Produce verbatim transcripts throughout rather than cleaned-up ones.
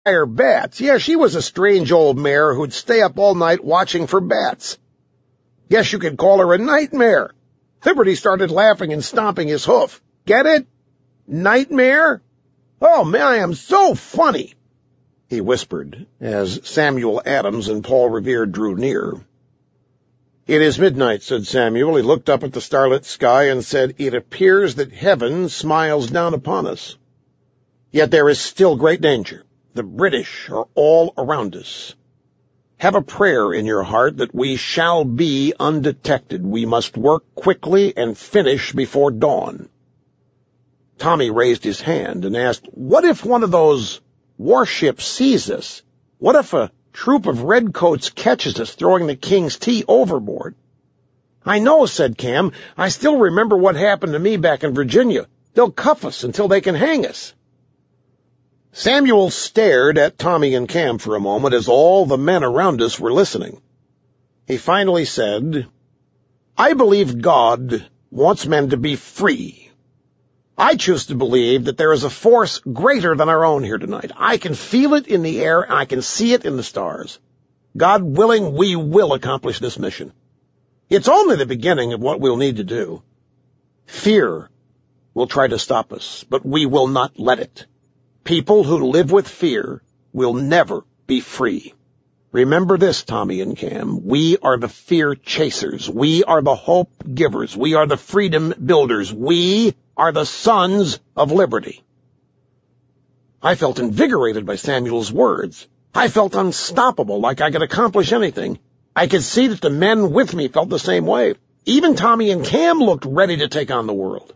Fire bats. Yeah, she was a strange old mare who'd stay up all night watching for bats. Guess you could call her a nightmare. Liberty started laughing and stomping his hoof. Get it? Nightmare? Oh, man, I am so funny, he whispered as Samuel Adams and Paul Revere drew near. It is midnight, said Samuel. He looked up at the starlit sky and said, It appears that heaven smiles down upon us. Yet there is still great danger. The British are all around us. Have a prayer in your heart that we shall be undetected. We must work quickly and finish before dawn. Tommy raised his hand and asked, What if one of those warships sees us? What if a troop of redcoats catches us throwing the king's tea overboard? I know, said Cam. I still remember what happened to me back in Virginia. They'll cuff us until they can hang us. Samuel stared at Tommy and Cam for a moment as all the men around us were listening. He finally said, I believe God wants men to be free. I choose to believe that there is a force greater than our own here tonight. I can feel it in the air, and I can see it in the stars. God willing, we will accomplish this mission. It's only the beginning of what we'll need to do. Fear will try to stop us, but we will not let it. People who live with fear will never be free. Remember this, Tommy and Cam. We are the fear chasers. We are the hope givers. We are the freedom builders. We are the sons of liberty. I felt invigorated by Samuel's words. I felt unstoppable, like I could accomplish anything. I could see that the men with me felt the same way. Even Tommy and Cam looked ready to take on the world.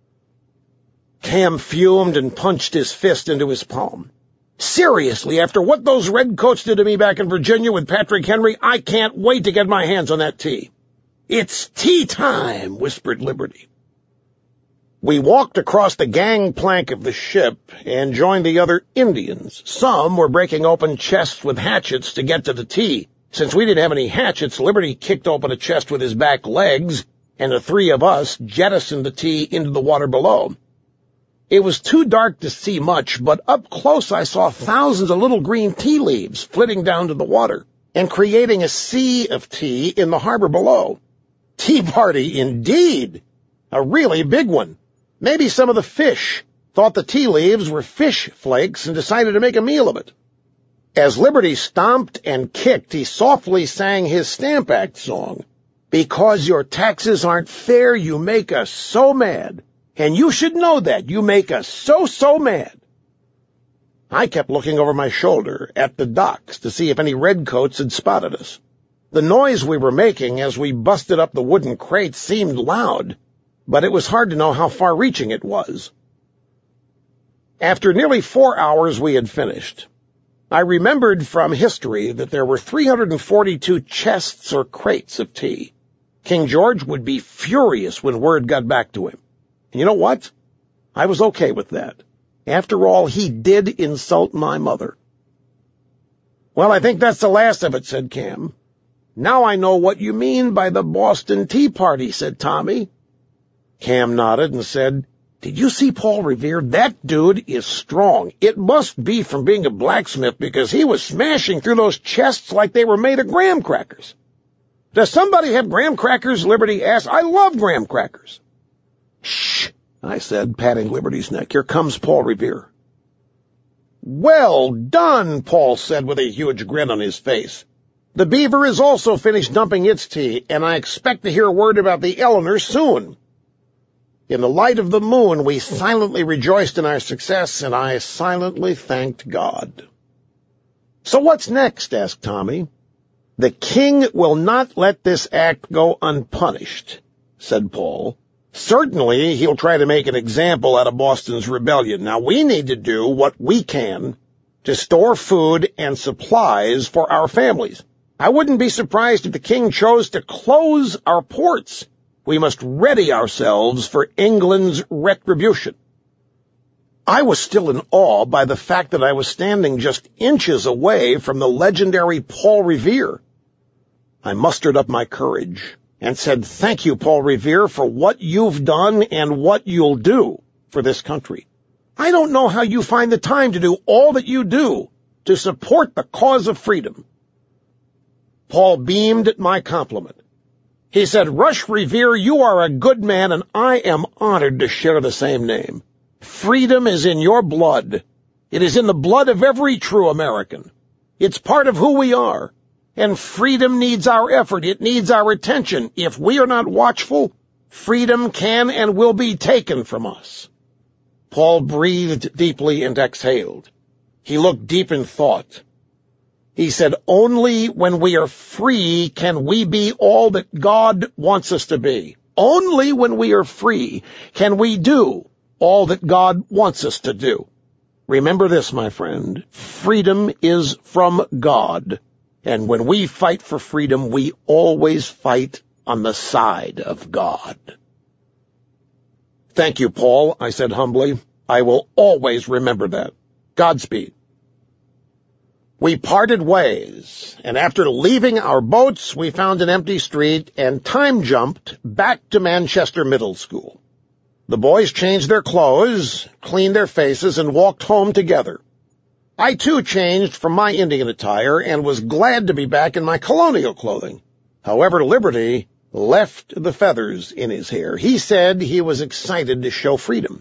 Cam fumed and punched his fist into his palm. Seriously, after what those redcoats did to me back in Virginia with Patrick Henry, I can't wait to get my hands on that tea. It's tea time, whispered Liberty. We walked across the gangplank of the ship and joined the other Indians. Some were breaking open chests with hatchets to get to the tea. Since we didn't have any hatchets, Liberty kicked open a chest with his back legs, and the three of us jettisoned the tea into the water below. It was too dark to see much, but up close I saw thousands of little green tea leaves flitting down to the water and creating a sea of tea in the harbor below. Tea party indeed! A really big one. Maybe some of the fish thought the tea leaves were fish flakes and decided to make a meal of it. As Liberty stomped and kicked, he softly sang his Stamp Act song. Because your taxes aren't fair, you make us so mad. And you should know that. You make us so, so mad. I kept looking over my shoulder at the docks to see if any redcoats had spotted us. The noise we were making as we busted up the wooden crates seemed loud, but it was hard to know how far-reaching it was. After nearly four hours we had finished. I remembered from history that there were three hundred forty-two chests or crates of tea. King George would be furious when word got back to him. And you know what? I was okay with that. After all, he did insult my mother. Well, I think that's the last of it, said Cam. Now I know what you mean by the Boston Tea Party, said Tommy. Cam nodded and said, Did you see Paul Revere? That dude is strong. It must be from being a blacksmith because he was smashing through those chests like they were made of graham crackers. Does somebody have graham crackers? Liberty asked. I love graham crackers. Shh, I said, patting Liberty's neck. Here comes Paul Revere. Well done, Paul said with a huge grin on his face. The Beaver is also finished dumping its tea, and I expect to hear word about the Eleanor soon. In the light of the moon, we silently rejoiced in our success, and I silently thanked God. So what's next? Asked Tommy. The king will not let this act go unpunished, said Paul. Certainly, he'll try to make an example out of Boston's rebellion. Now, we need to do what we can to store food and supplies for our families. I wouldn't be surprised if the king chose to close our ports. We must ready ourselves for England's retribution. I was still in awe by the fact that I was standing just inches away from the legendary Paul Revere. I mustered up my courage and said, Thank you, Paul Revere, for what you've done and what you'll do for this country. I don't know how you find the time to do all that you do, to support the cause of freedom." Paul beamed at my compliment. He said, "Rush Revere, you are a good man, and I am honored to share the same name. Freedom is in your blood. It is in the blood of every true American. It's part of who we are. And freedom needs our effort. It needs our attention. If we are not watchful, freedom can and will be taken from us." Paul breathed deeply and exhaled. He looked deep in thought. He said, "Only when we are free can we be all that God wants us to be. Only when we are free can we do all that God wants us to do." Remember this, my friend. Freedom is from God. And when we fight for freedom, we always fight on the side of God. "Thank you, Paul," I said humbly. "I will always remember that. Godspeed." We parted ways, and after leaving our boats, we found an empty street and time-jumped back to Manchester Middle School. The boys changed their clothes, cleaned their faces, and walked home together. I, too, changed from my Indian attire and was glad to be back in my colonial clothing. However, Liberty left the feathers in his hair. He said he was excited to show freedom.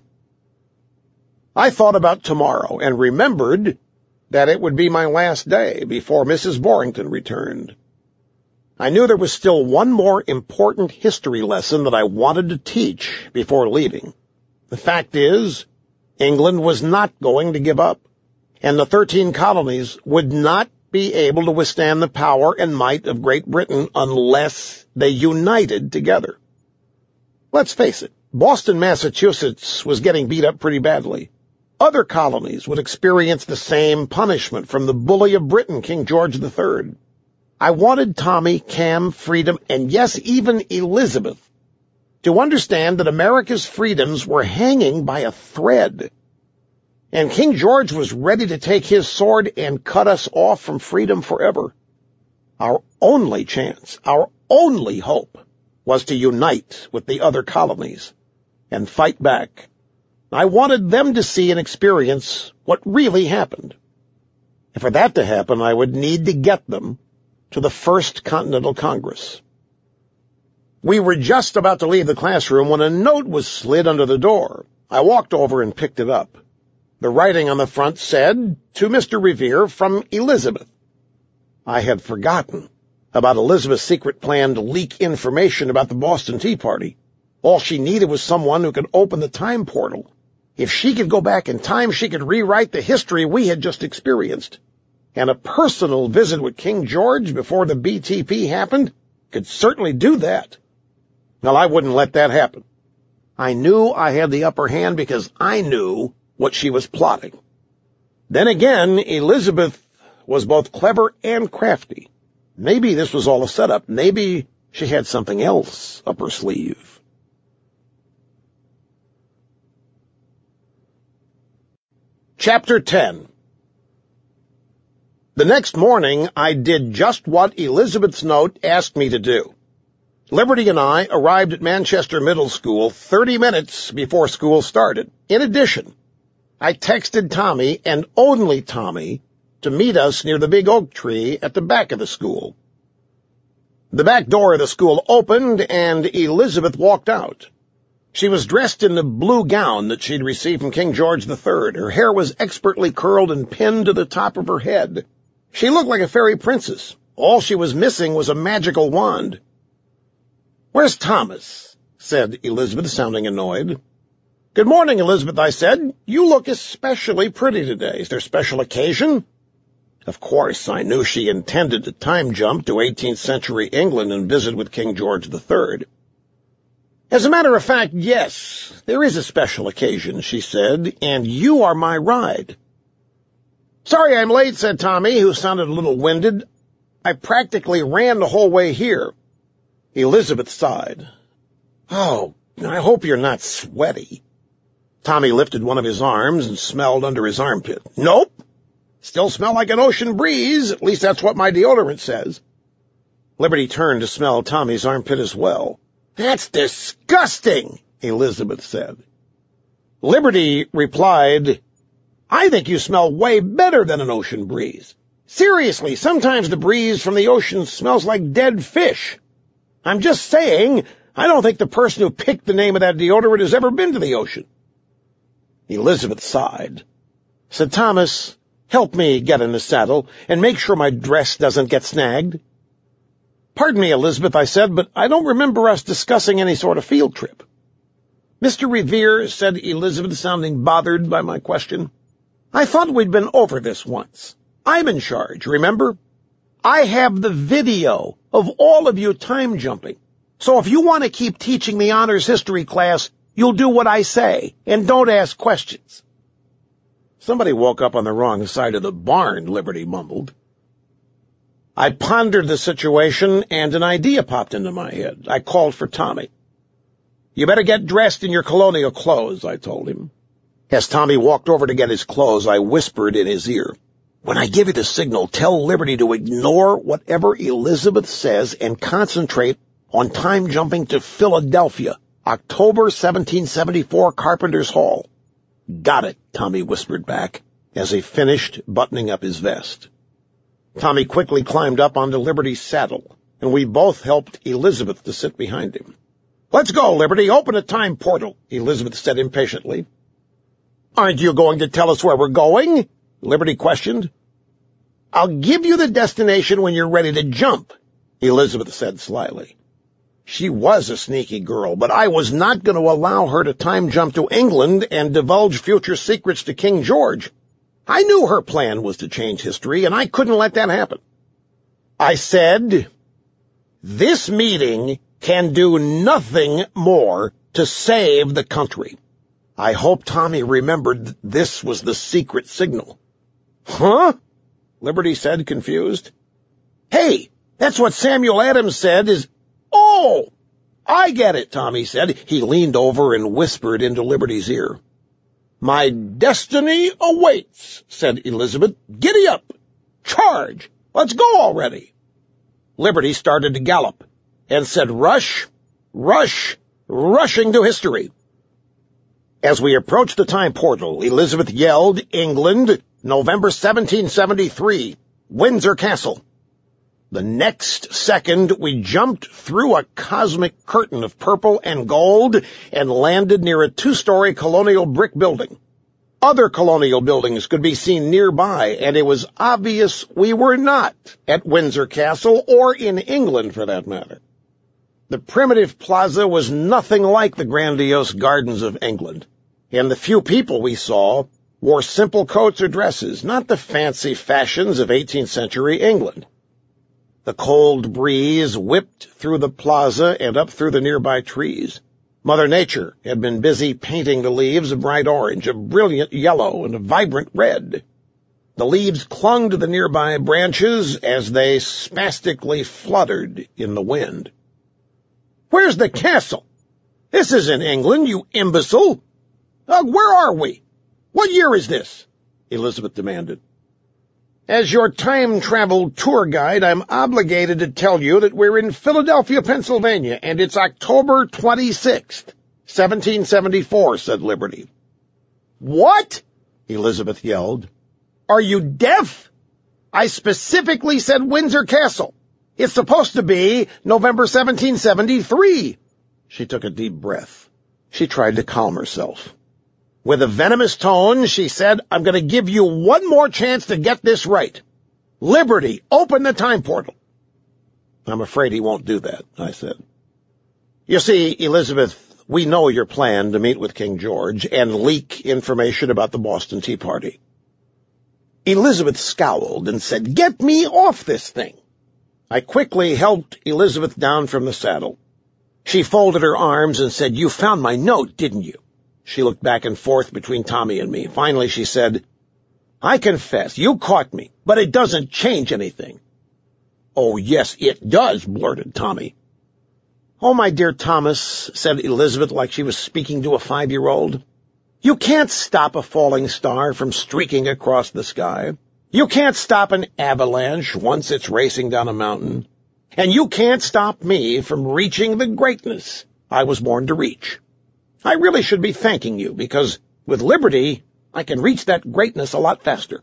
I thought about tomorrow and remembered that it would be my last day before Missus Borrington returned. I knew there was still one more important history lesson that I wanted to teach before leaving. The fact is, England was not going to give up, and the thirteen colonies would not be able to withstand the power and might of Great Britain unless they united together. Let's face it, Boston, Massachusetts was getting beat up pretty badly. Other colonies would experience the same punishment from the bully of Britain, King George the Third. I wanted Tommy, Cam, Freedom, and yes, even Elizabeth, to understand that America's freedoms were hanging by a thread, and King George was ready to take his sword and cut us off from freedom forever. Our only chance, our only hope, was to unite with the other colonies and fight back. I wanted them to see and experience what really happened. And for that to happen, I would need to get them to the First Continental Congress. We were just about to leave the classroom when a note was slid under the door. I walked over and picked it up. The writing on the front said, "To Mister Revere from Elizabeth." I had forgotten about Elizabeth's secret plan to leak information about the Boston Tea Party. All she needed was someone who could open the time portal. If she could go back in time, she could rewrite the history we had just experienced. And a personal visit with King George before the B T P happened could certainly do that. Well, I wouldn't let that happen. I knew I had the upper hand because I knew what she was plotting. Then again, Elizabeth was both clever and crafty. Maybe this was all a setup. Maybe she had something else up her sleeve. Chapter ten. The next morning, I did just what Elizabeth's note asked me to do. Liberty and I arrived at Manchester Middle School thirty minutes before school started. In addition, I texted Tommy, and only Tommy, to meet us near the big oak tree at the back of the school. The back door of the school opened, and Elizabeth walked out. She was dressed in the blue gown that she'd received from King George the Third. Her hair was expertly curled and pinned to the top of her head. She looked like a fairy princess. All she was missing was a magical wand. "Where's Thomas?" said Elizabeth, sounding annoyed. "Good morning, Elizabeth," I said. "You look especially pretty today. Is there a special occasion?" Of course, I knew she intended to time jump to eighteenth century England and visit with King George the Third. "As a matter of fact, yes, there is a special occasion," she said, "and you are my ride." "Sorry I'm late," said Tommy, who sounded a little winded. "I practically ran the whole way here." Elizabeth sighed. "Oh, I hope you're not sweaty." Tommy lifted one of his arms and smelled under his armpit. "Nope. Still smell like an ocean breeze. At least that's what my deodorant says." Liberty turned to smell Tommy's armpit as well. "That's disgusting," Elizabeth said. Liberty replied, I think you smell way better than an ocean breeze. Seriously, sometimes the breeze from the ocean smells like dead fish. I'm just saying, I don't think the person who picked the name of that deodorant has ever been to the ocean. Elizabeth sighed. Said, Thomas, help me get in the saddle and make sure my dress doesn't get snagged. Pardon me, Elizabeth, I said, but I don't remember us discussing any sort of field trip. Mister Revere, said Elizabeth, sounding bothered by my question. I thought we'd been over this once. I'm in charge, remember? I have the video of all of you time jumping. So if you want to keep teaching the honors history class, you'll do what I say, and don't ask questions. Somebody woke up on the wrong side of the barn, Liberty mumbled. I pondered the situation, and an idea popped into my head. I called for Tommy. You better get dressed in your colonial clothes, I told him. As Tommy walked over to get his clothes, I whispered in his ear, when I give you the signal, tell Liberty to ignore whatever Elizabeth says and concentrate on time jumping to Philadelphia, October seventeen seventy-four, Carpenter's Hall. Got it, Tommy whispered back as he finished buttoning up his vest. Tommy quickly climbed up onto Liberty's saddle, and we both helped Elizabeth to sit behind him. Let's go, Liberty. Open a time portal, Elizabeth said impatiently. Aren't you going to tell us where we're going? Liberty questioned. I'll give you the destination when you're ready to jump, Elizabeth said slyly. She was a sneaky girl, but I was not going to allow her to time jump to England and divulge future secrets to King George. I knew her plan was to change history, and I couldn't let that happen. I said, this meeting can do nothing more to save the country. I hope Tommy remembered that this was the secret signal. Huh? Liberty said, confused. Hey, that's what Samuel Adams said is... Oh, I get it, Tommy said. He leaned over and whispered into Liberty's ear. My destiny awaits, said Elizabeth. Giddy up. Charge. Let's go already. Liberty started to gallop and said, rush, rush, rushing to history. As we approached the time portal, Elizabeth yelled, England, November seventeen seventy-three, Windsor Castle. The next second, we jumped through a cosmic curtain of purple and gold and landed near a two-story colonial brick building. Other colonial buildings could be seen nearby, and it was obvious we were not at Windsor Castle, or in England for that matter. The primitive plaza was nothing like the grandiose gardens of England, and the few people we saw wore simple coats or dresses, not the fancy fashions of eighteenth century England. The cold breeze whipped through the plaza and up through the nearby trees. Mother Nature had been busy painting the leaves a bright orange, a brilliant yellow, and a vibrant red. The leaves clung to the nearby branches as they spastically fluttered in the wind. Where's the castle? This isn't England, you imbecile. Uh, where are we? What year is this? Elizabeth demanded. As your time-travel tour guide, I'm obligated to tell you that we're in Philadelphia, Pennsylvania, and it's October twenty-sixth, seventeen seventy-four, said Liberty. What? Elizabeth yelled. Are you deaf? I specifically said Windsor Castle. It's supposed to be November seventeen seventy-three. She took a deep breath. She tried to calm herself. With a venomous tone, she said, I'm going to give you one more chance to get this right. Liberty, open the time portal. I'm afraid he won't do that, I said. You see, Elizabeth, we know your plan to meet with King George and leak information about the Boston Tea Party. Elizabeth scowled and said, Get me off this thing. I quickly helped Elizabeth down from the saddle. She folded her arms and said, You found my note, didn't you? She looked back and forth between Tommy and me. Finally, she said, I confess, you caught me, but it doesn't change anything. Oh, yes, it does, blurted Tommy. Oh, my dear Thomas, said Elizabeth like she was speaking to a five-year-old. You can't stop a falling star from streaking across the sky. You can't stop an avalanche once it's racing down a mountain. And you can't stop me from reaching the greatness I was born to reach. I really should be thanking you, because with Liberty, I can reach that greatness a lot faster.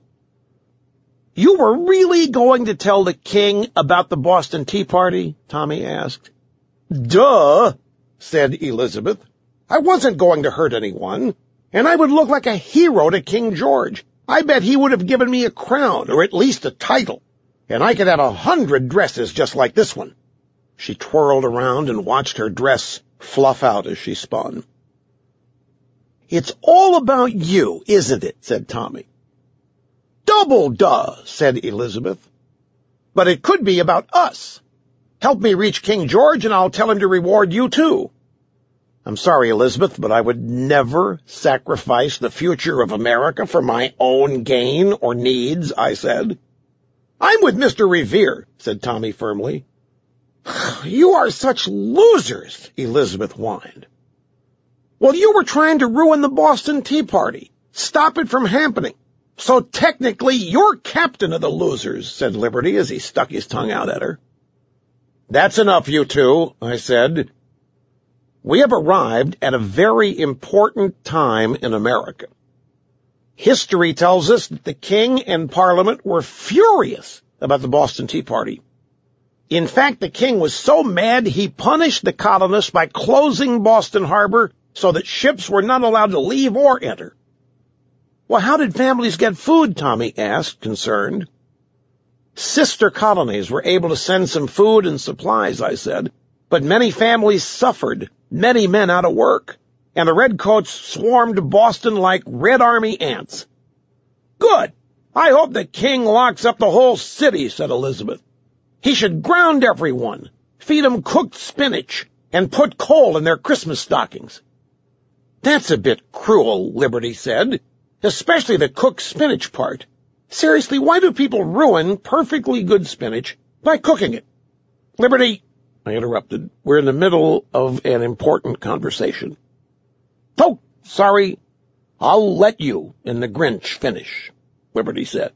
You were really going to tell the king about the Boston Tea Party? Tommy asked. Duh, said Elizabeth. I wasn't going to hurt anyone, and I would look like a hero to King George. I bet he would have given me a crown, or at least a title, and I could have a hundred dresses just like this one. She twirled around and watched her dress fluff out as she spun. It's all about you, isn't it? Said Tommy. Double duh, said Elizabeth. But it could be about us. Help me reach King George, and I'll tell him to reward you, too. I'm sorry, Elizabeth, but I would never sacrifice the future of America for my own gain or needs, I said. I'm with Mister Revere, said Tommy firmly. You are such losers, Elizabeth whined. Well, you were trying to ruin the Boston Tea Party. Stop it from happening. So technically, you're captain of the losers, said Liberty as he stuck his tongue out at her. That's enough, you two, I said. We have arrived at a very important time in America. History tells us that the king and Parliament were furious about the Boston Tea Party. In fact, the king was so mad he punished the colonists by closing Boston Harbor so that ships were not allowed to leave or enter. Well, how did families get food? Tommy asked, concerned. Sister colonies were able to send some food and supplies, I said, but many families suffered, many men out of work, and the redcoats swarmed Boston like Red Army ants. Good. I hope the king locks up the whole city, said Elizabeth. He should ground everyone, feed them cooked spinach, and put coal in their Christmas stockings. That's a bit cruel, Liberty said, especially the cooked spinach part. Seriously, why do people ruin perfectly good spinach by cooking it? Liberty, I interrupted. We're in the middle of an important conversation. Oh, sorry. I'll let you and the Grinch finish, Liberty said.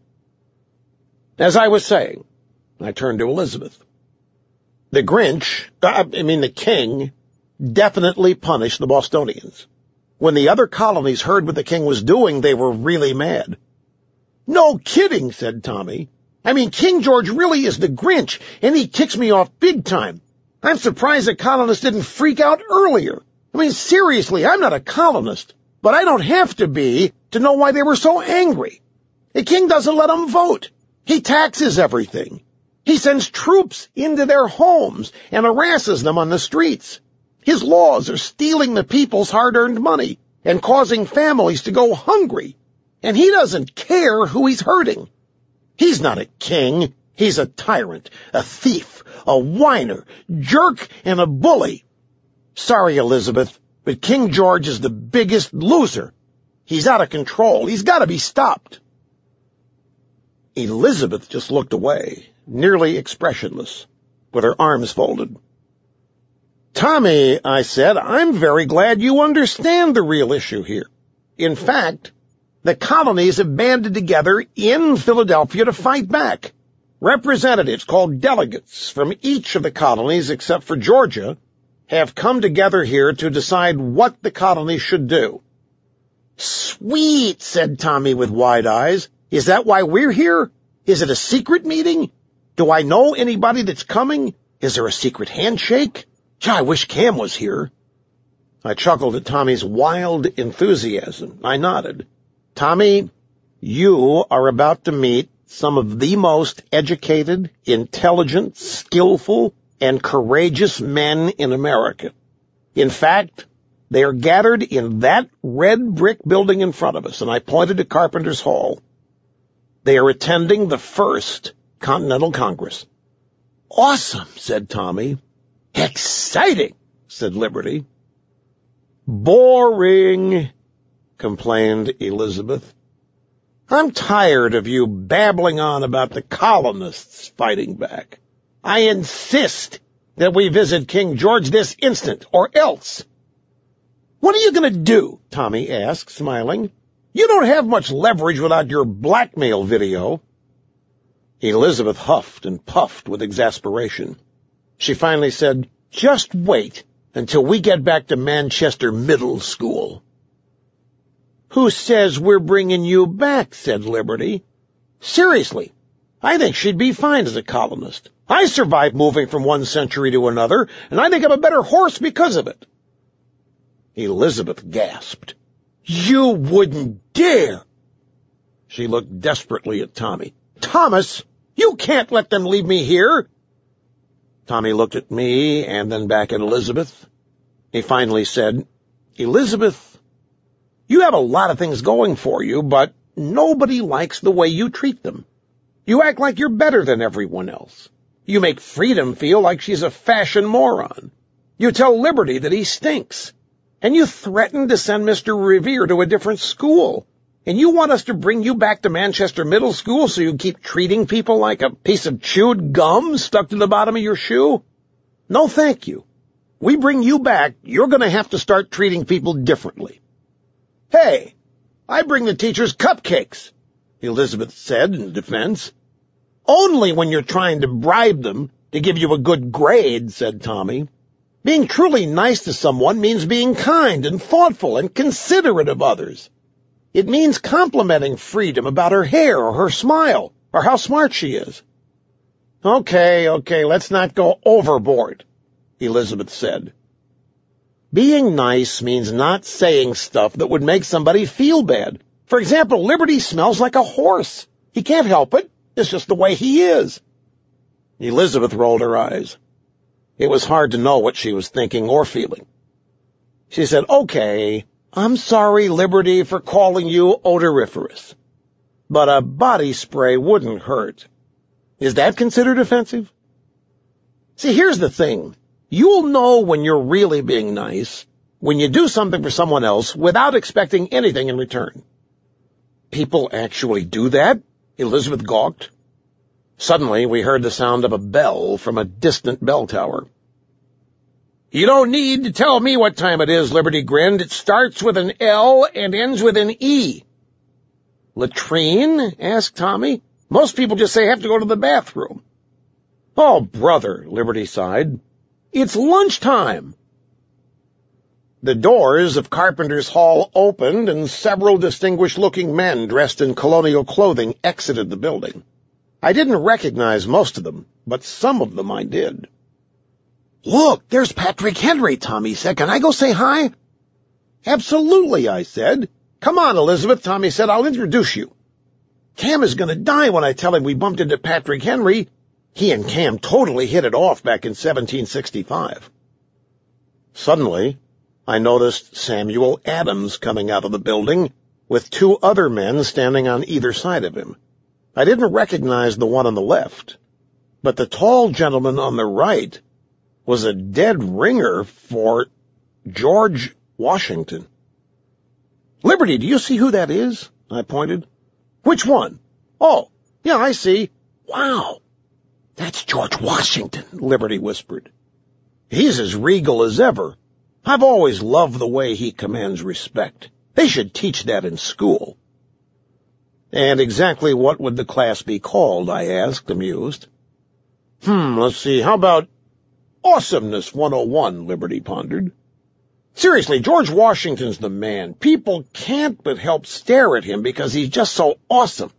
As I was saying, I turned to Elizabeth. The Grinch, I mean the king, definitely punished the Bostonians. When the other colonies heard what the king was doing, they were really mad. No kidding, said Tommy. I mean, King George really is the Grinch, and he ticks me off big time. I'm surprised the colonists didn't freak out earlier. I mean, seriously, I'm not a colonist, but I don't have to be to know why they were so angry. The king doesn't let them vote. He taxes everything. He sends troops into their homes and harasses them on the streets. His laws are stealing the people's hard-earned money and causing families to go hungry. And he doesn't care who he's hurting. He's not a king. He's a tyrant, a thief, a whiner, jerk, and a bully. Sorry, Elizabeth, but King George is the biggest loser. He's out of control. He's got to be stopped. Elizabeth just looked away, nearly expressionless, with her arms folded. Tommy, I said, I'm very glad you understand the real issue here. In fact, the colonies have banded together in Philadelphia to fight back. Representatives called delegates from each of the colonies, except for Georgia, have come together here to decide what the colonies should do. Sweet, said Tommy with wide eyes. Is that why we're here? Is it a secret meeting? Do I know anybody that's coming? Is there a secret handshake? Gee, I wish Cam was here. I chuckled at Tommy's wild enthusiasm. I nodded. Tommy, you are about to meet some of the most educated, intelligent, skillful, and courageous men in America. In fact, they are gathered in that red brick building in front of us, and I pointed to Carpenter's Hall. They are attending the First Continental Congress. Awesome, said Tommy. Exciting, said Liberty. Boring, complained Elizabeth. I'm tired of you babbling on about the colonists fighting back. I insist that we visit King George this instant, or else. What are you going to do? Tommy asked, smiling. You don't have much leverage without your blackmail video. Elizabeth huffed and puffed with exasperation. She finally said, just wait until we get back to Manchester Middle School. "Who says we're bringing you back?" said Liberty. "Seriously, I think she'd be fine as a colonist. I survived moving from one century to another, and I think I'm a better horse because of it." Elizabeth gasped. "You wouldn't dare!" She looked desperately at Tommy. "Thomas, you can't let them leave me here." Tommy looked at me and then back at Elizabeth. He finally said, "Elizabeth, you have a lot of things going for you, but nobody likes the way you treat them. You act like you're better than everyone else. You make Freedom feel like she's a fashion moron. You tell Liberty that he stinks. And you threaten to send Mister Revere to a different school. And you want us to bring you back to Manchester Middle School so you keep treating people like a piece of chewed gum stuck to the bottom of your shoe? No, thank you. We bring you back, you're going to have to start treating people differently." "Hey, I bring the teachers cupcakes," Elizabeth said in defense. "Only when you're trying to bribe them to give you a good grade," said Tommy. "Being truly nice to someone means being kind and thoughtful and considerate of others. It means complimenting Freedom about her hair or her smile or how smart she is." "Okay, okay, let's not go overboard," Elizabeth said. "Being nice means not saying stuff that would make somebody feel bad. For example, Liberty smells like a horse. He can't help it. It's just the way he is." Elizabeth rolled her eyes. It was hard to know what she was thinking or feeling. She said, "Okay, I'm sorry, Liberty, for calling you odoriferous. But a body spray wouldn't hurt. Is that considered offensive?" See, here's the thing. You'll know when you're really being nice when you do something for someone else without expecting anything in return. "People actually do that?" Elizabeth gawked. Suddenly, we heard the sound of a bell from a distant bell tower. "You don't need to tell me what time it is," Liberty grinned. "It starts with an L and ends with an E." "Latrine?" asked Tommy. "Most people just say have to go to the bathroom." "Oh, brother," Liberty sighed. "It's lunchtime." The doors of Carpenter's Hall opened, and several distinguished-looking men dressed in colonial clothing exited the building. I didn't recognize most of them, but some of them I did. "Look, there's Patrick Henry," Tommy said. "Can I go say hi?" "Absolutely," I said. "Come on, Elizabeth," Tommy said. "I'll introduce you." "Cam is going to die when I tell him we bumped into Patrick Henry. He and Cam totally hit it off back in seventeen sixty-five. Suddenly, I noticed Samuel Adams coming out of the building with two other men standing on either side of him. I didn't recognize the one on the left, but the tall gentleman on the right was a dead ringer for George Washington. "Liberty, do you see who that is?" I pointed. "Which one?" "Oh, yeah, I see." "Wow, that's George Washington," Liberty whispered. "He's as regal as ever. I've always loved the way he commands respect. They should teach that in school." "And exactly what would the class be called?" I asked, amused. Hmm, let's see, how about Awesomeness one oh one, Liberty pondered. "Seriously, George Washington's the man. People can't but help stare at him because he's just so awesome."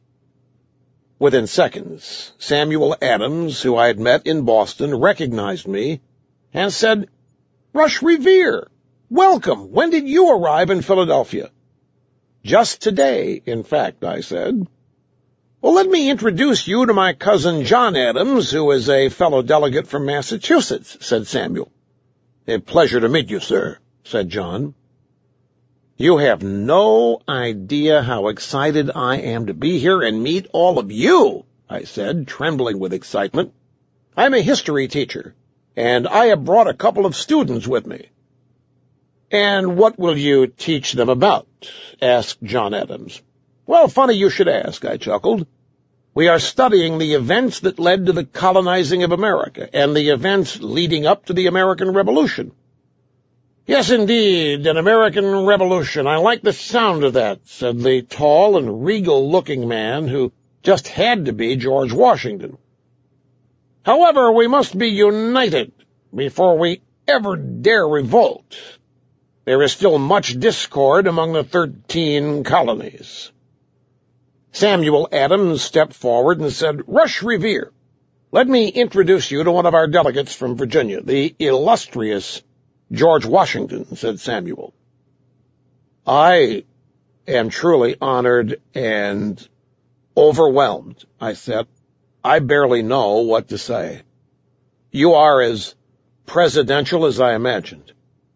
Within seconds, Samuel Adams, who I had met in Boston, recognized me and said, "Rush Revere, welcome. When did you arrive in Philadelphia?" "Just today, in fact," I said. "Well, let me introduce you to my cousin John Adams, who is a fellow delegate from Massachusetts," said Samuel. "A pleasure to meet you, sir," said John. "You have no idea how excited I am to be here and meet all of you," I said, trembling with excitement. "I'm a history teacher, and I have brought a couple of students with me." "And what will you teach them about?" asked John Adams. "Well, funny you should ask," I chuckled. "We are studying the events that led to the colonizing of America and the events leading up to the American Revolution." "Yes, indeed, an American Revolution. I like the sound of that," said the tall and regal-looking man who just had to be George Washington. "However, we must be united before we ever dare revolt. There is still much discord among the thirteen colonies. Samuel Adams stepped forward and said, "Rush Revere, let me introduce you to one of our delegates from Virginia, the illustrious George Washington," said Samuel. "I am truly honored and overwhelmed," I said. "I barely know what to say. You are as presidential as I imagined."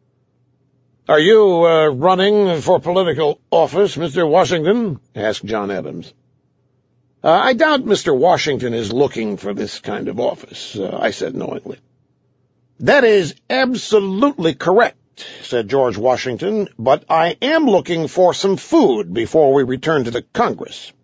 "Are you uh, running for political office, Mister Washington?" asked John Adams. Uh, "I doubt Mister Washington is looking for this kind of office," uh, I said knowingly. "That is absolutely correct," said George Washington, "but I am looking for some food before we return to the Congress."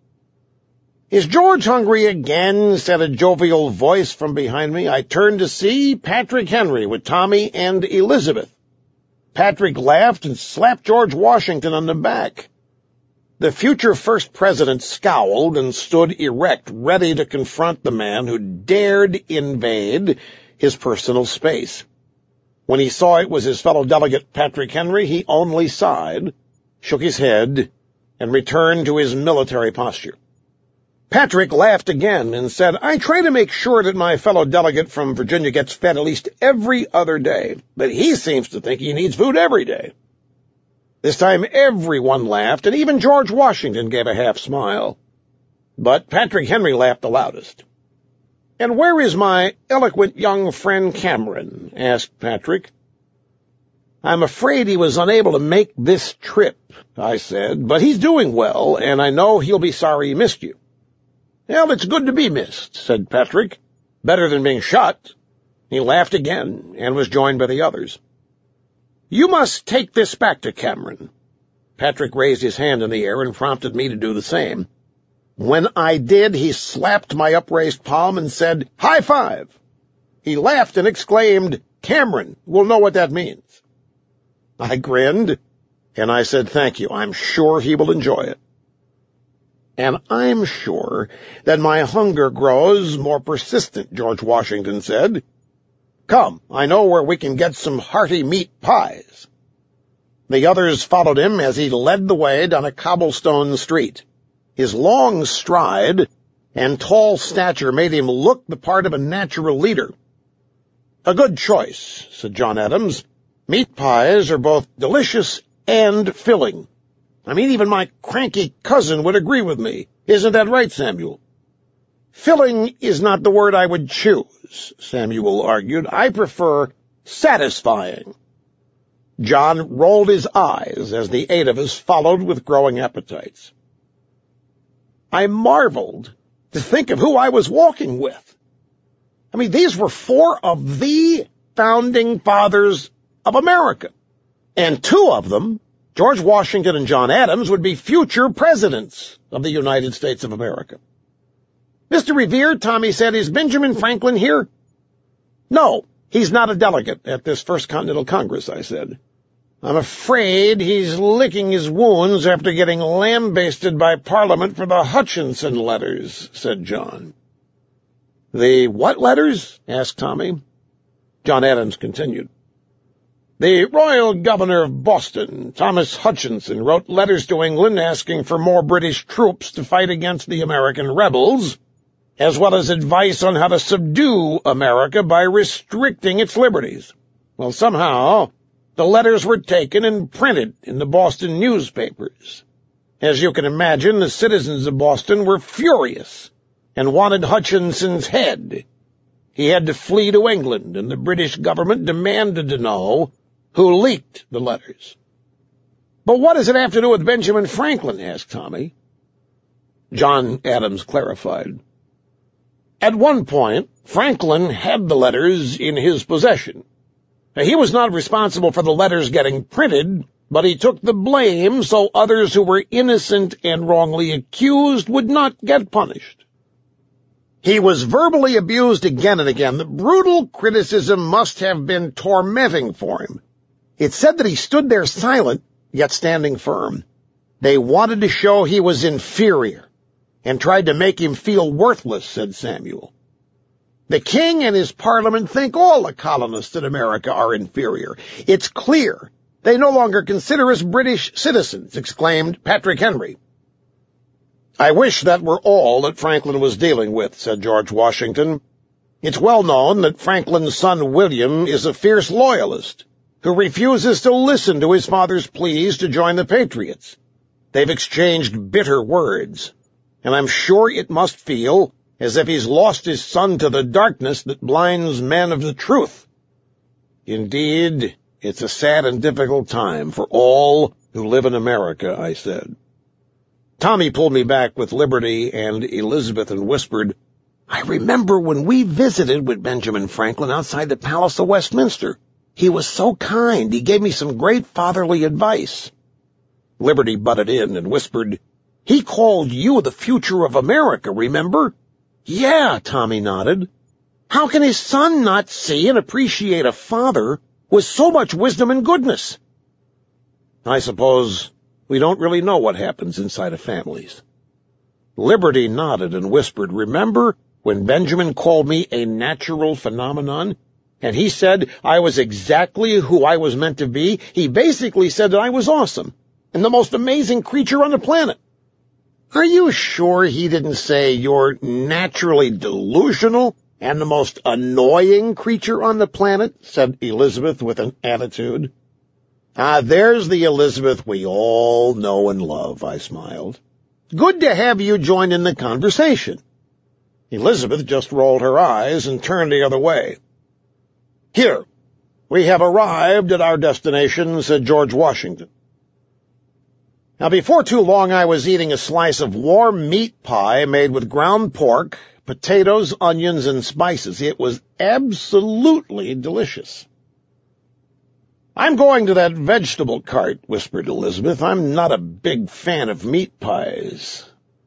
"Is George hungry again?" said a jovial voice from behind me. I turned to see Patrick Henry with Tommy and Elizabeth. Patrick laughed and slapped George Washington on the back. The future first president scowled and stood erect, ready to confront the man who dared invade his personal space. When he saw it was his fellow delegate Patrick Henry, he only sighed, shook his head, and returned to his military posture. Patrick laughed again and said, "I try to make sure that my fellow delegate from Virginia gets fed at least every other day, but he seems to think he needs food every day." This time everyone laughed, and even George Washington gave a half smile. But Patrick Henry laughed the loudest. "And where is my eloquent young friend Cameron?" asked Patrick. "I'm afraid he was unable to make this trip," I said, "but he's doing well, and I know he'll be sorry he missed you." "Well, it's good to be missed," said Patrick. "Better than being shot." He laughed again and was joined by the others. "You must take this back to Cameron." Patrick raised his hand in the air and prompted me to do the same. When I did, he slapped my upraised palm and said, "High five." He laughed and exclaimed, "Cameron will know what that means." I grinned, and I said, "Thank you. I'm sure he will enjoy it." "And I'm sure that my hunger grows more persistent," George Washington said. "Come, I know where we can get some hearty meat pies." The others followed him as he led the way down a cobblestone street. His long stride and tall stature made him look the part of a natural leader. "A good choice," said John Adams. "Meat pies are both delicious and filling. I mean, even my cranky cousin would agree with me. Isn't that right, Samuel?" "Filling is not the word I would choose," Samuel argued. "I prefer satisfying." John rolled his eyes as the eight of us followed with growing appetites. I marveled to think of who I was walking with. I mean, these were four of the founding fathers of America, and two of them, George Washington and John Adams, would be future presidents of the United States of America. "Mister Revere," Tommy said, "is Benjamin Franklin here?" "No, he's not a delegate at this First Continental Congress," I said. "I'm afraid he's licking his wounds after getting lambasted by Parliament for the Hutchinson letters," said John. "The what letters?" asked Tommy. John Adams continued. "The Royal Governor of Boston, Thomas Hutchinson, wrote letters to England asking for more British troops to fight against the American rebels, as well as advice on how to subdue America by restricting its liberties. Well, somehow the letters were taken and printed in the Boston newspapers. As you can imagine, the citizens of Boston were furious and wanted Hutchinson's head. He had to flee to England, and the British government demanded to know who leaked the letters." "But what does it have to do with Benjamin Franklin?" asked Tommy. John Adams clarified. "At one point, Franklin had the letters in his possession. He was not responsible for the letters getting printed, but he took the blame so others who were innocent and wrongly accused would not get punished. He was verbally abused again and again. The brutal criticism must have been tormenting for him. It said that he stood there silent, yet standing firm. They wanted to show he was inferior and tried to make him feel worthless," said Samuel. "The king and his parliament think all the colonists in America are inferior. It's clear They no longer consider us British citizens, exclaimed Patrick Henry. I wish that were all that Franklin was dealing with, said George Washington. It's well known that Franklin's son William is a fierce loyalist who refuses to listen to his father's pleas to join the Patriots. They've exchanged bitter words, and I'm sure it must feel as if he's lost his son to the darkness that blinds men of the truth. Indeed, it's a sad and difficult time for all who live in America, I said. Tommy pulled me back with Liberty and Elizabeth and whispered, I remember when we visited with Benjamin Franklin outside the Palace of Westminster. He was so kind. He gave me some great fatherly advice. Liberty butted in and whispered, He called you the future of America, remember? Yeah, Tommy nodded. How can his son not see and appreciate a father with so much wisdom and goodness? I suppose we don't really know what happens inside of families. Liberty nodded and whispered, Remember when Benjamin called me a natural phenomenon? And he said I was exactly who I was meant to be. He basically said that I was awesome and the most amazing creature on the planet. Are you sure he didn't say you're naturally delusional and the most annoying creature on the planet? Said Elizabeth with an attitude. Ah, there's the Elizabeth we all know and love, I smiled. Good to have you join in the conversation. Elizabeth just rolled her eyes and turned the other way. Here, we have arrived at our destination, said George Washington. Now, before too long, I was eating a slice of warm meat pie made with ground pork, potatoes, onions, and spices. It was absolutely delicious. I'm going to that vegetable cart, whispered Elizabeth. I'm not a big fan of meat pies.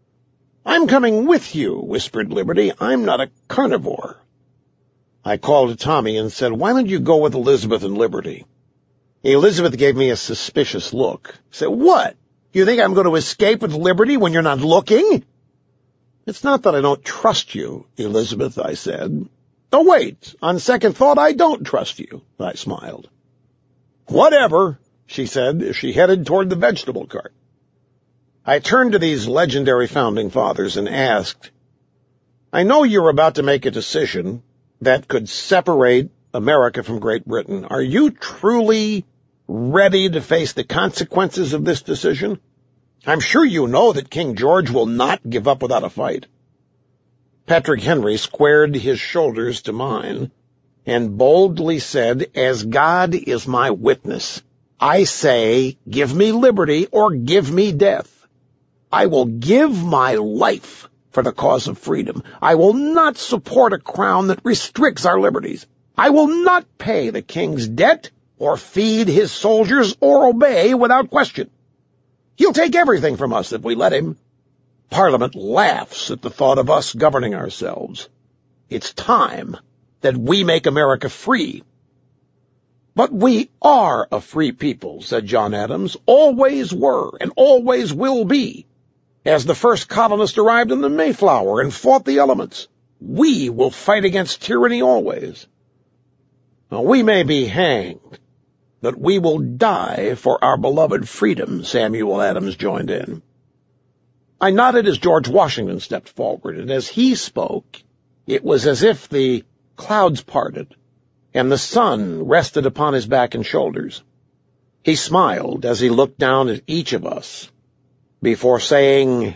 I'm coming with you, whispered Liberty. I'm not a carnivore. I called to Tommy and said, Why don't you go with Elizabeth and Liberty? Elizabeth gave me a suspicious look. I said, What? You think I'm going to escape with Liberty when you're not looking? It's not that I don't trust you, Elizabeth, I said. Oh, wait. On second thought, I don't trust you, I smiled. Whatever, she said as she headed toward the vegetable cart. I turned to these legendary founding fathers and asked, I know you're about to make a decision that could separate America from Great Britain. Are you truly ready to face the consequences of this decision? I'm sure you know that King George will not give up without a fight. Patrick Henry squared his shoulders to mine and boldly said, As God is my witness, I say, give me liberty or give me death. I will give my life for the cause of freedom. I will not support a crown that restricts our liberties. I will not pay the king's debt or feed his soldiers or obey without question. He'll take everything from us if we let him. Parliament laughs at the thought of us governing ourselves. It's time that we make America free. But we are a free people, said John Adams, always were and always will be. As the first colonists arrived in the Mayflower and fought the elements, we will fight against tyranny always. Now, we may be hanged, but we will die for our beloved freedom, Samuel Adams joined in. I nodded as George Washington stepped forward, and as he spoke, it was as if the clouds parted and the sun rested upon his back and shoulders. He smiled as he looked down at each of us before saying,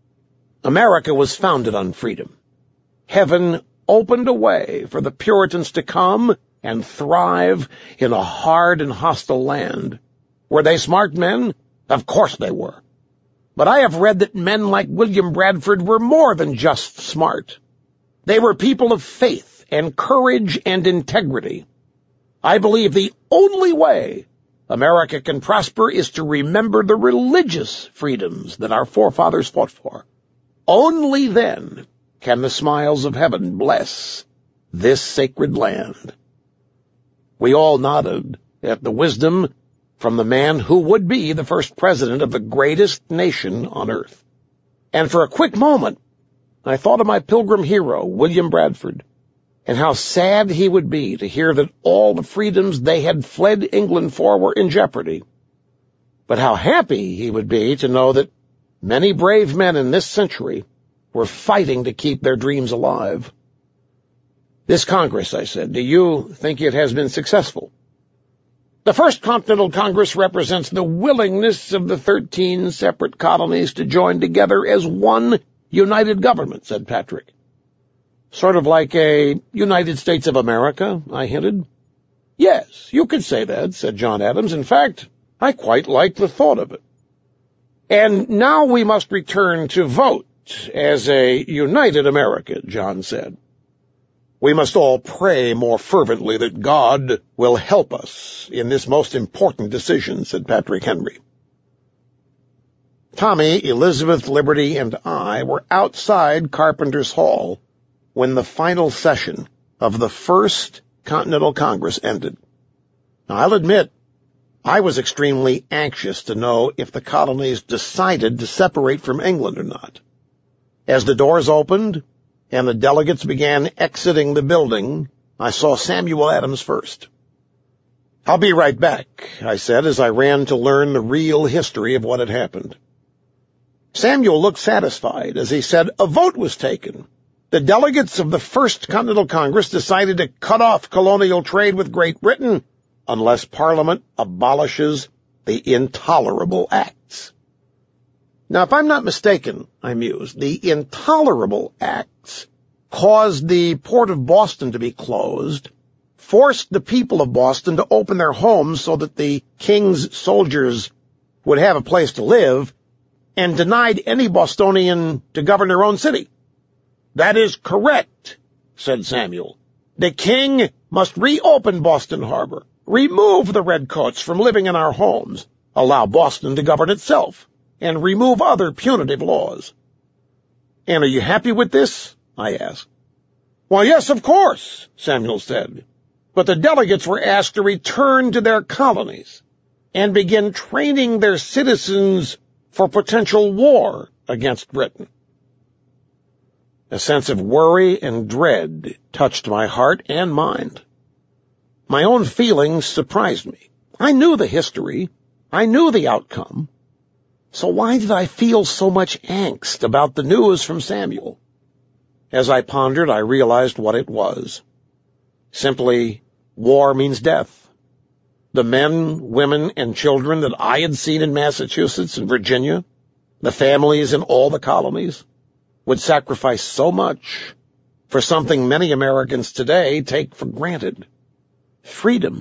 America was founded on freedom. Heaven opened a way for the Puritans to come and thrive in a hard and hostile land. Were they smart men? Of course they were. But I have read that men like William Bradford were more than just smart. They were people of faith and courage and integrity. I believe the only way America can prosper is to remember the religious freedoms that our forefathers fought for. Only then can the smiles of heaven bless this sacred land. We all nodded at the wisdom from the man who would be the first president of the greatest nation on earth. And for a quick moment, I thought of my pilgrim hero, William Bradford, and how sad he would be to hear that all the freedoms they had fled England for were in jeopardy, but how happy he would be to know that many brave men in this century were fighting to keep their dreams alive. This Congress, I said, do you think it has been successful? The First Continental Congress represents the willingness of the thirteen separate colonies to join together as one united government, said Patrick. Sort of like a United States of America, I hinted. Yes, you could say that, said John Adams. In fact, I quite like the thought of it. And now we must return to vote as a united America, John said. We must all pray more fervently that God will help us in this most important decision, said Patrick Henry. Tommy, Elizabeth, Liberty, and I were outside Carpenter's Hall when the final session of the First Continental Congress ended. Now, I'll admit, I was extremely anxious to know if the colonies decided to separate from England or not. As the doors opened and the delegates began exiting the building, I saw Samuel Adams first. I'll be right back, I said as I ran to learn the real history of what had happened. Samuel looked satisfied as he said a vote was taken. The delegates of the First Continental Congress decided to cut off colonial trade with Great Britain unless Parliament abolishes the Intolerable Acts. Now, if I'm not mistaken, I mused, the Intolerable Acts caused the port of Boston to be closed, forced the people of Boston to open their homes so that the king's soldiers would have a place to live, and denied any Bostonian to govern their own city. That is correct, said Samuel. The king must reopen Boston Harbor, remove the redcoats from living in our homes, allow Boston to govern itself, and remove other punitive laws. And are you happy with this? I asked. Well, yes, of course, Samuel said. But the delegates were asked to return to their colonies and begin training their citizens for potential war against Britain. A sense of worry and dread touched my heart and mind. My own feelings surprised me. I knew the history. I knew the outcome. So why did I feel so much angst about the news from Samuel? As I pondered, I realized what it was. Simply, war means death. The men, women, and children that I had seen in Massachusetts and Virginia, the families in all the colonies, would sacrifice so much for something many Americans today take for granted. Freedom.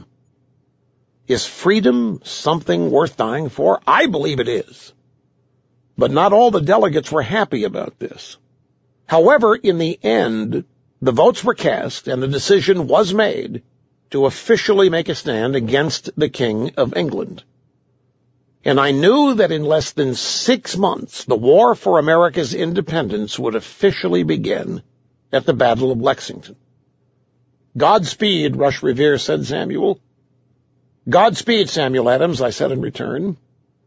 Is freedom something worth dying for? I believe it is. But not all the delegates were happy about this. However, in the end, the votes were cast and the decision was made to officially make a stand against the King of England. And I knew that in less than six months, the war for America's independence would officially begin at the Battle of Lexington. Godspeed, Rush Revere, said Samuel. Godspeed, Samuel Adams, I said in return.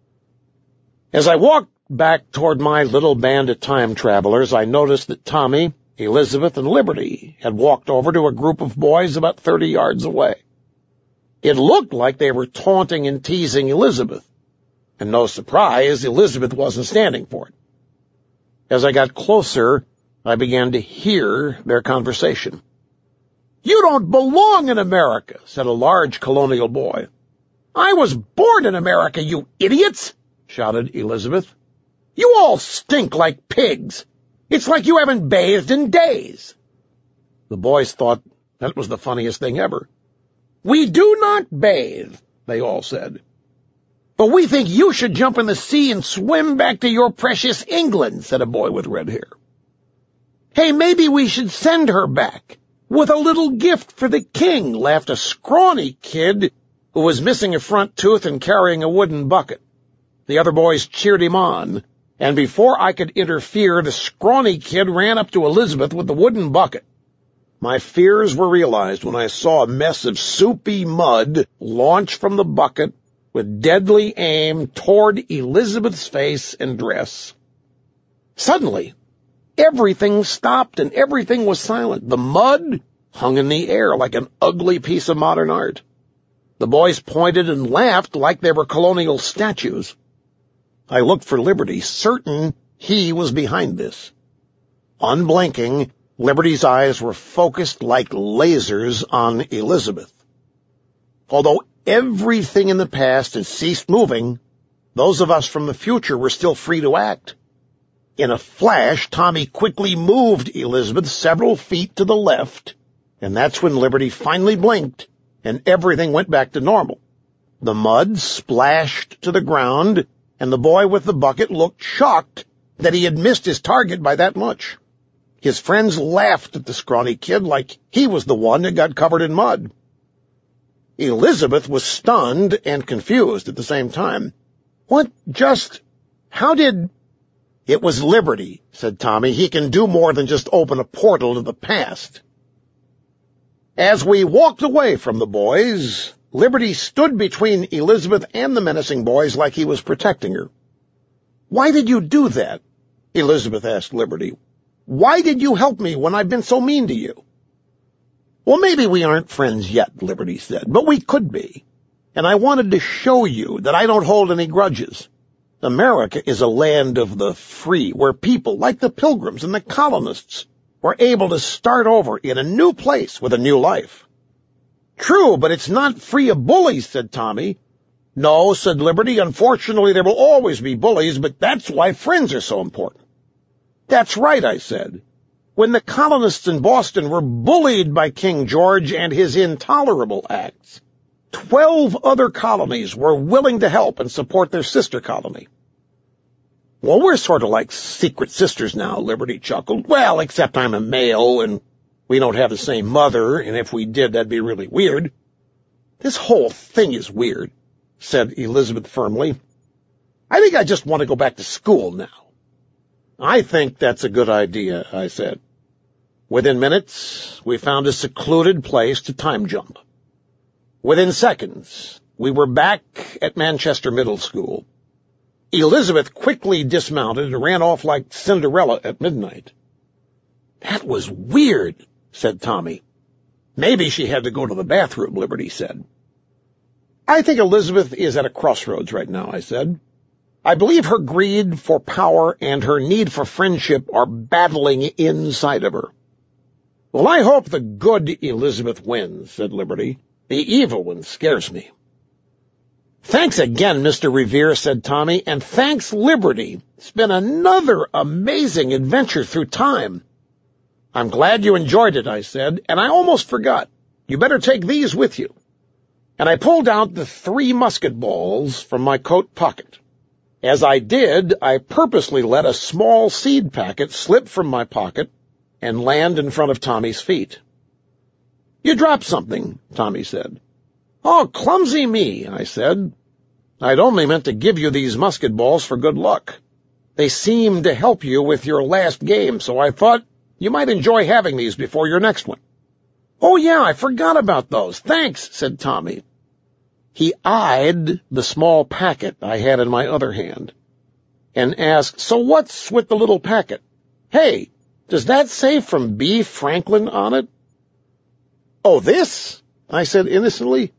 As I walked back toward my little band of time travelers, I noticed that Tommy, Elizabeth, and Liberty had walked over to a group of boys about thirty yards away. It looked like they were taunting and teasing Elizabeth, and no surprise, Elizabeth wasn't standing for it. As I got closer, I began to hear their conversation. You don't belong in America, said a large colonial boy. I was born in America, you idiots, shouted Elizabeth. You all stink like pigs. It's like you haven't bathed in days. The boys thought that was the funniest thing ever. We do not bathe, they all said. But we think you should jump in the sea and swim back to your precious England, said a boy with red hair. Hey, maybe we should send her back with a little gift for the king, laughed a scrawny kid who was missing a front tooth and carrying a wooden bucket. The other boys cheered him on, and before I could interfere, the scrawny kid ran up to Elizabeth with the wooden bucket. My fears were realized when I saw a mess of soupy mud launch from the bucket with deadly aim toward Elizabeth's face and dress. Suddenly, everything stopped and everything was silent. The mud hung in the air like an ugly piece of modern art. The boys pointed and laughed like they were colonial statues. I looked for Liberty, certain he was behind this. Unblinking, Liberty's eyes were focused like lasers on Elizabeth. Although everything in the past had ceased moving, those of us from the future were still free to act. In a flash, Tommy quickly moved Elizabeth several feet to the left, and that's when Liberty finally blinked, and everything went back to normal. The mud splashed to the ground, and the boy with the bucket looked shocked that he had missed his target by that much. His friends laughed at the scrawny kid like he was the one that got covered in mud. Elizabeth was stunned and confused at the same time. What just... how did... It was Liberty, said Tommy. He can do more than just open a portal to the past. As we walked away from the boys, Liberty stood between Elizabeth and the menacing boys like he was protecting her. Why did you do that? Elizabeth asked Liberty. Why did you help me when I've been so mean to you? Well, maybe we aren't friends yet, Liberty said, but we could be. And I wanted to show you that I don't hold any grudges. America is a land of the free, where people, like the Pilgrims and the colonists, were able to start over in a new place with a new life. True, but it's not free of bullies, said Tommy. No, said Liberty, unfortunately there will always be bullies, but that's why friends are so important. That's right, I said. When the colonists in Boston were bullied by King George and his intolerable acts, twelve other colonies were willing to help and support their sister colony. Well, we're sort of like secret sisters now, Liberty chuckled. Well, except I'm a male and we don't have the same mother, and if we did, that'd be really weird. This whole thing is weird, said Elizabeth firmly. I think I just want to go back to school now. I think that's a good idea, I said. Within minutes, we found a secluded place to time jump. Within seconds, we were back at Manchester Middle School. Elizabeth quickly dismounted and ran off like Cinderella at midnight. That was weird, said Tommy. Maybe she had to go to the bathroom, Liberty said. I think Elizabeth is at a crossroads right now, I said. I believe her greed for power and her need for friendship are battling inside of her. Well, I hope the good Elizabeth wins, said Liberty. The evil one scares me. Thanks again, Mister Revere, said Tommy, and thanks, Liberty. It's been another amazing adventure through time. I'm glad you enjoyed it, I said, and I almost forgot. You better take these with you. And I pulled out the three musket balls from my coat pocket. As I did, I purposely let a small seed packet slip from my pocket and land in front of Tommy's feet. You dropped something, Tommy said. Oh, clumsy me, I said. I'd only meant to give you these musket balls for good luck. They seemed to help you with your last game, so I thought you might enjoy having these before your next one. Oh, yeah, I forgot about those. Thanks, said Tommy. He eyed the small packet I had in my other hand and asked, so what's with the little packet? Hey, does that say from B. Franklin on it? Oh, this? I said innocently.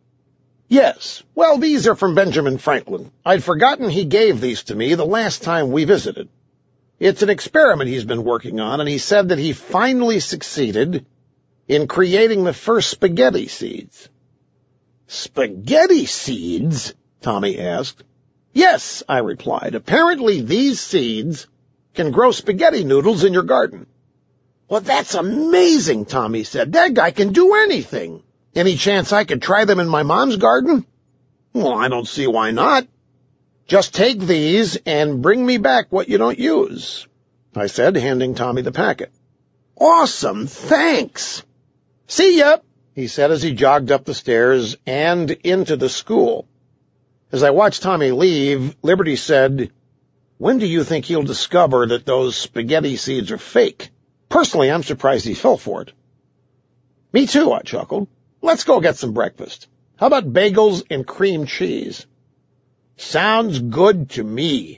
Yes. Well, these are from Benjamin Franklin. I'd forgotten he gave these to me the last time we visited. It's an experiment he's been working on, and he said that he finally succeeded in creating the first spaghetti seeds. Spaghetti seeds? Tommy asked. Yes, I replied. Apparently these seeds can grow spaghetti noodles in your garden. Well, that's amazing, Tommy said. That guy can do anything. Any chance I could try them in my mom's garden? Well, I don't see why not. Just take these and bring me back what you don't use, I said, handing Tommy the packet. Awesome, thanks. See ya, he said as he jogged up the stairs and into the school. As I watched Tommy leave, Liberty said, when do you think he'll discover that those spaghetti seeds are fake? Personally, I'm surprised he fell for it. Me too, I chuckled. Let's go get some breakfast. How about bagels and cream cheese? Sounds good to me.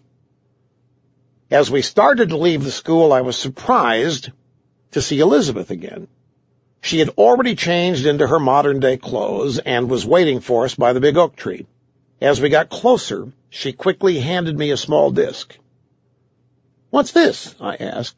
As we started to leave the school, I was surprised to see Elizabeth again. She had already changed into her modern-day clothes and was waiting for us by the big oak tree. As we got closer, she quickly handed me a small disc. "What's this?" I asked.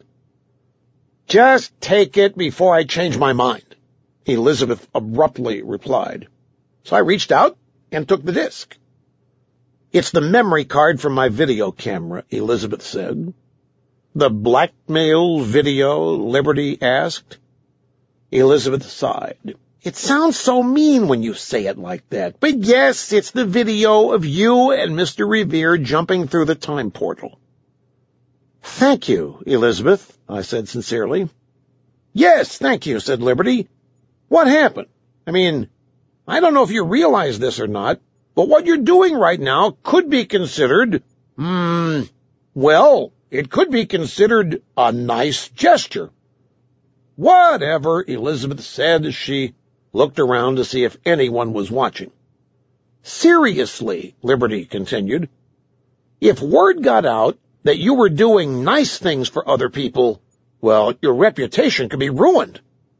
"Just take it before I change my mind," Elizabeth abruptly replied. So I reached out and took the disc. "It's the memory card from my video camera," Elizabeth said. "The blackmail video?" Liberty asked. Elizabeth sighed. "It sounds so mean when you say it like that. But yes, it's the video of you and Mister Revere jumping through the time portal." "Thank you, Elizabeth," I said sincerely. "Yes, thank you," said Liberty. "What happened? I mean, I don't know if you realize this or not, but what you're doing right now could be considered, hmm, well, it could be considered a nice gesture." "Whatever," Elizabeth said as she looked around to see if anyone was watching. "Seriously," Liberty continued, "if word got out that you were doing nice things for other people, well, your reputation could be ruined."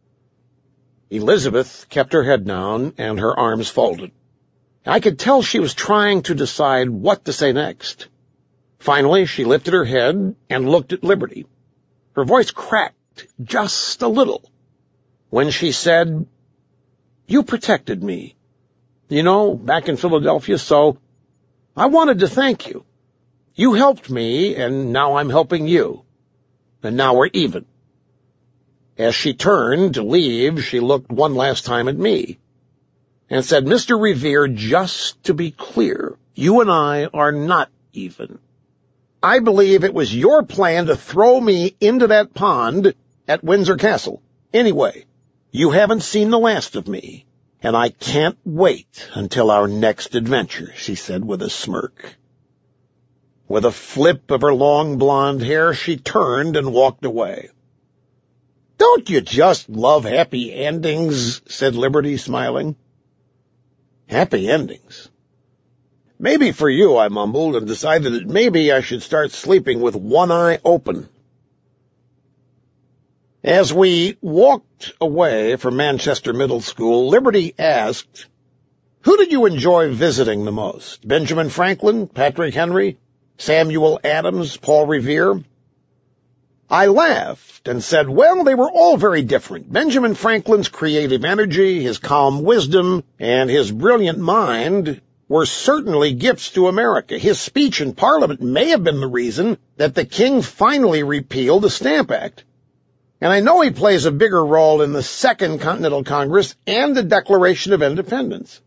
Elizabeth kept her head down and her arms folded. I could tell she was trying to decide what to say next. Finally, she lifted her head and looked at Liberty. Her voice cracked just a little when she said, "You protected me, you know, back in Philadelphia, so I wanted to thank you. You helped me, and now I'm helping you. And now we're even." As she turned to leave, she looked one last time at me and said, "Mister Revere, just to be clear, you and I are not even. I believe it was your plan to throw me into that pond at Windsor Castle. Anyway, you haven't seen the last of me, and I can't wait until our next adventure," she said with a smirk. With a flip of her long blonde hair, she turned and walked away. "Don't you just love happy endings?" said Liberty, smiling. "Happy endings? Maybe for you," I mumbled, and decided that maybe I should start sleeping with one eye open. As we walked away from Manchester Middle School, Liberty asked, "Who did you enjoy visiting the most? Benjamin Franklin, Patrick Henry, Samuel Adams, Paul Revere?" I laughed and said, well, they were all very different. Benjamin Franklin's creative energy, his calm wisdom, and his brilliant mind were certainly gifts to America. His speech in Parliament may have been the reason that the King finally repealed the Stamp Act. And I know he plays a bigger role in the Second Continental Congress and the Declaration of Independence.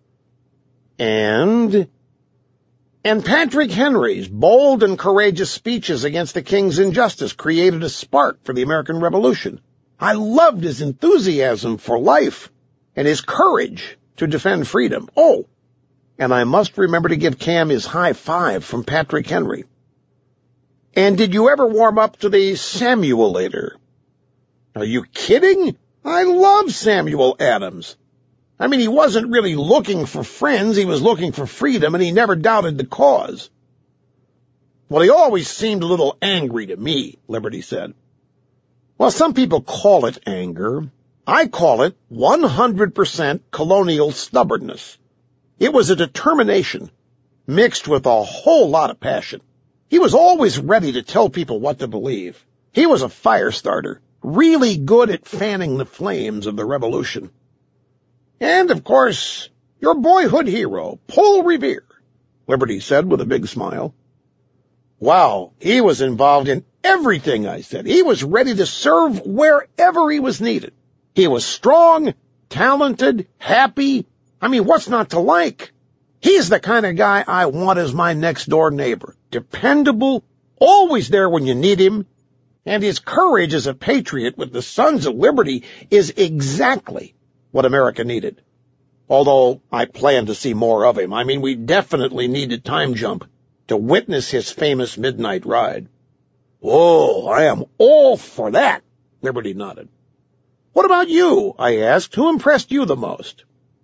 And... And Patrick Henry's bold and courageous speeches against the King's injustice created a spark for the American Revolution. I loved his enthusiasm for life and his courage to defend freedom. Oh, and I must remember to give Cam his high five from Patrick Henry. And did you ever warm up to the Samuelator? Are you kidding? I love Samuel Adams. I mean, he wasn't really looking for friends, he was looking for freedom, and he never doubted the cause. Well, he always seemed a little angry to me, Liberty said. Well, some people call it anger. I call it one hundred percent colonial stubbornness. It was a determination mixed with a whole lot of passion. He was always ready to tell people what to believe. He was a fire starter, really good at fanning the flames of the revolution. And, of course, your boyhood hero, Paul Revere, Liberty said with a big smile. Wow, he was involved in everything, I said. He was ready to serve wherever he was needed. He was strong, talented, happy. I mean, what's not to like? He's the kind of guy I want as my next-door neighbor. Dependable, always there when you need him. And his courage as a patriot with the Sons of Liberty is exactly what America needed. Although I plan to see more of him. I mean, we definitely need a time jump to witness his famous midnight ride. Oh, I am all for that, Liberty nodded. What about you? I asked. Who impressed you the most?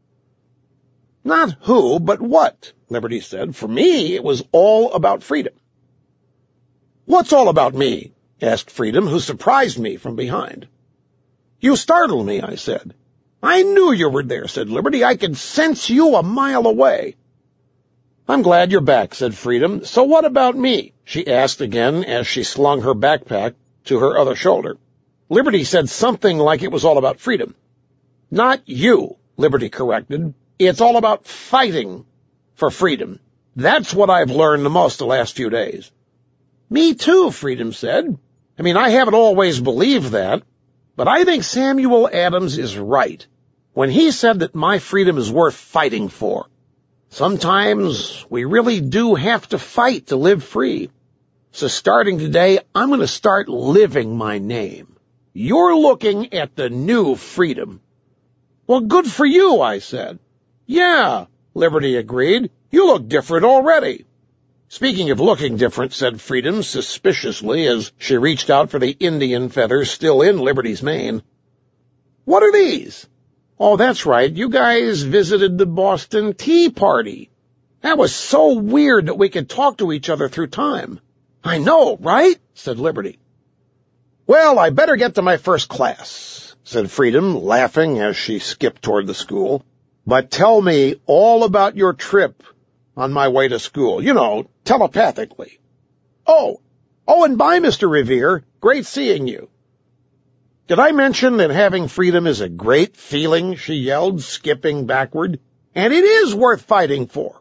Not who, but what, Liberty said. For me, it was all about freedom. What's all about me? Asked Freedom, who surprised me from behind. You startled me, I said. I knew you were there, said Liberty. I could sense you a mile away. I'm glad you're back, said Freedom. So what about me? She asked again as she slung her backpack to her other shoulder. Liberty said something like it was all about freedom. Not you, Liberty corrected. It's all about fighting for freedom. That's what I've learned the most the last few days. Me too, Freedom said. I mean, I haven't always believed that, but I think Samuel Adams is right when he said that my freedom is worth fighting for. Sometimes we really do have to fight to live free. So starting today, I'm going to start living my name. You're looking at the new freedom. Well, good for you, I said. Yeah, Liberty agreed. You look different already. Speaking of looking different, said Freedom suspiciously as she reached out for the Indian feathers still in Liberty's mane. What are these? Oh, that's right. You guys visited the Boston Tea Party. That was so weird that we could talk to each other through time. I know, right? Said Liberty. Well, I better get to my first class, said Freedom, laughing as she skipped toward the school. But tell me all about your trip on my way to school, you know, telepathically. Oh, oh, and bye, Mister Revere. Great seeing you. Did I mention that having freedom is a great feeling, she yelled, skipping backward, and it is worth fighting for.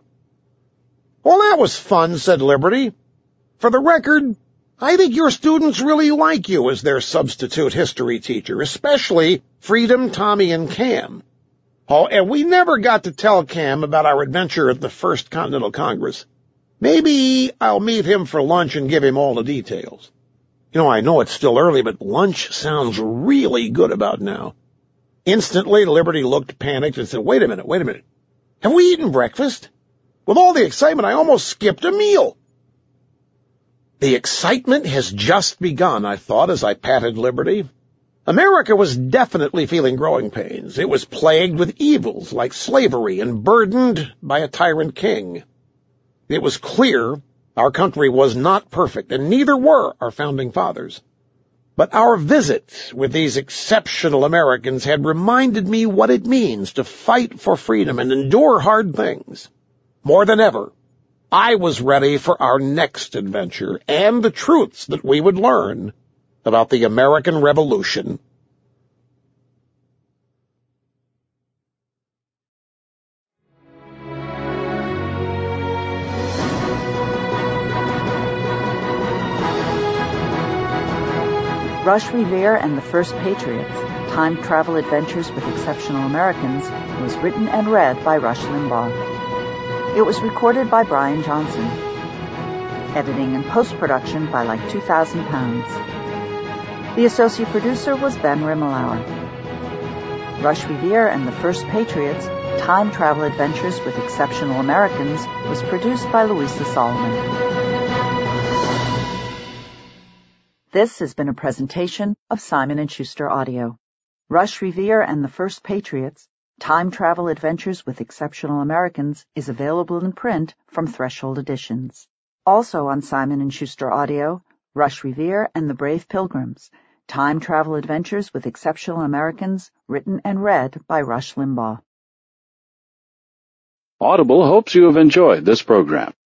Well, that was fun, said Liberty. For the record, I think your students really like you as their substitute history teacher, especially Freedom, Tommy, and Cam. Oh, and we never got to tell Cam about our adventure at the First Continental Congress. Maybe I'll meet him for lunch and give him all the details. You know, I know it's still early, but lunch sounds really good about now. Instantly, Liberty looked panicked and said, wait a minute, wait a minute. Have we eaten breakfast? With all the excitement, I almost skipped a meal. The excitement has just begun, I thought as I patted Liberty. America was definitely feeling growing pains. It was plagued with evils like slavery and burdened by a tyrant king. It was clear our country was not perfect, and neither were our founding fathers. But our visit with these exceptional Americans had reminded me what it means to fight for freedom and endure hard things. More than ever, I was ready for our next adventure and the truths that we would learn about the American Revolution. Rush Revere and the First Patriots, Time Travel Adventures with Exceptional Americans, was written and read by Rush Limbaugh. It was recorded by Brian Johnson. Editing and post-production by like two thousand pounds. The associate producer was Ben Rimmelauer. Rush Revere and the First Patriots, Time Travel Adventures with Exceptional Americans, was produced by Louisa Solomon. This has been a presentation of Simon and Schuster Audio. Rush Revere and the First Patriots, Time Travel Adventures with Exceptional Americans is available in print from Threshold Editions. Also on Simon and Schuster Audio, Rush Revere and the Brave Pilgrims, Time Travel Adventures with Exceptional Americans, written and read by Rush Limbaugh. Audible hopes you have enjoyed this program.